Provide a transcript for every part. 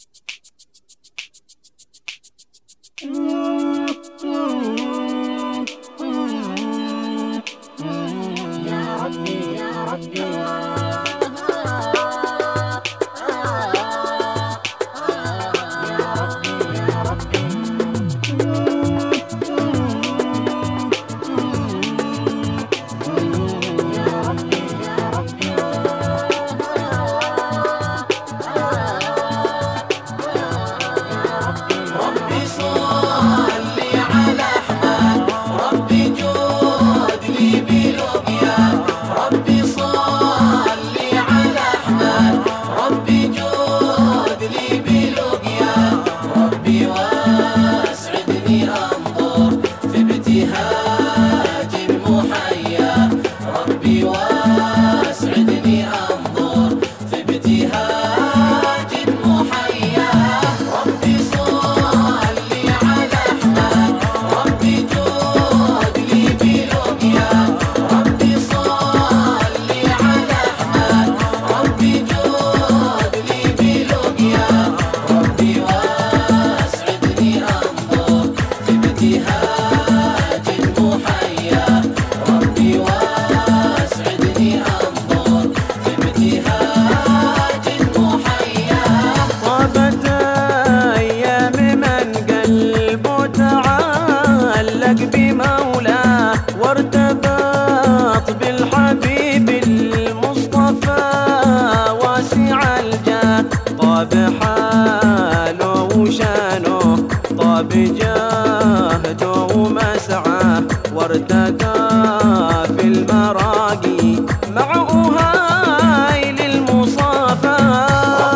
وارتبط بالحبيب المصطفى واسع الجاه، طاب حاله وشانه، طاب جهده ومسعاه، وارتقى في المراقي مع أهايل المصافى.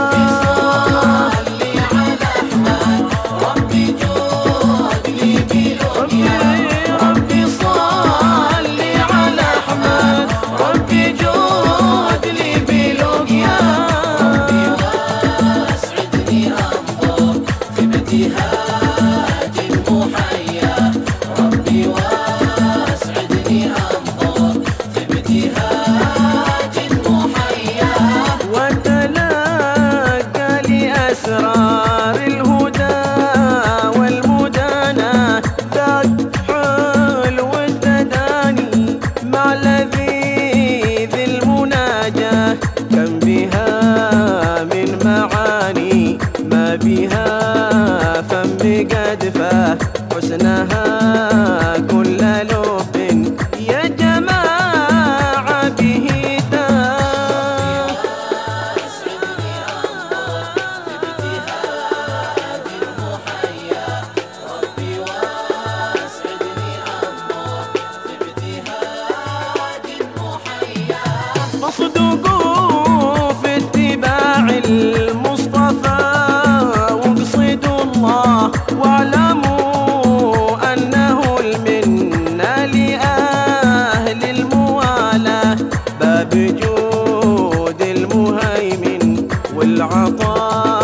أسرار الهدى والمدانة ذاك حلو التداني مع لذيذ المناجاة، كم بها من معاني ما بها فم قدفه، حسنها كل لب يا جماعة به فاصدقوا في اتباع المصطفى واقصدوا الله، واعلموا أنه المنة لأهل الموالاة، باب جود المهيمن والعطاء